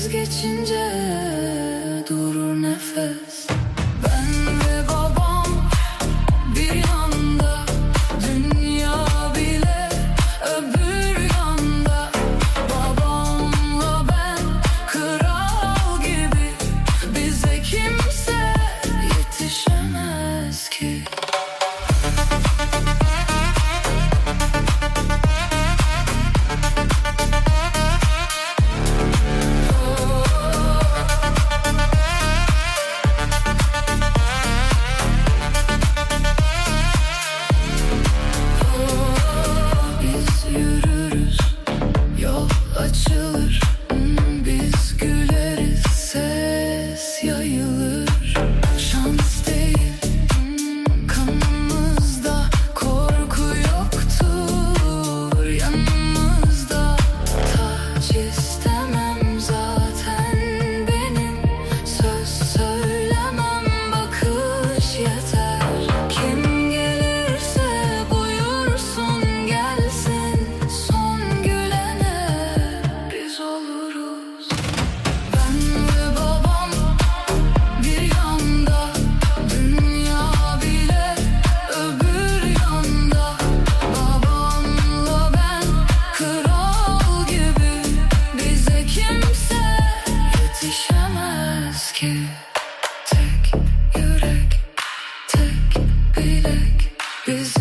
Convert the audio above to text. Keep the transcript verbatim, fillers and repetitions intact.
vazgeçince durur nefes. Ben ve babam bir yanda, dünya bile öbür yanda. Babamla ben kral gibi, bize kimse yetişemez ki. Açılır, biz güleriz, ses yayılır. Şans değil, kanımızda korku yoktur yanımızda. Taç istemem zaten benim, söz söylemem, bakış yeter. Kim gelirse buyursun gelsin, son biz oluruz. Ben ve babam bir yanda, dünya bile öbür yanda. Babamla ben kral gibi, bize kimse yetişemez ki. Tek yürek, tek bilek, biz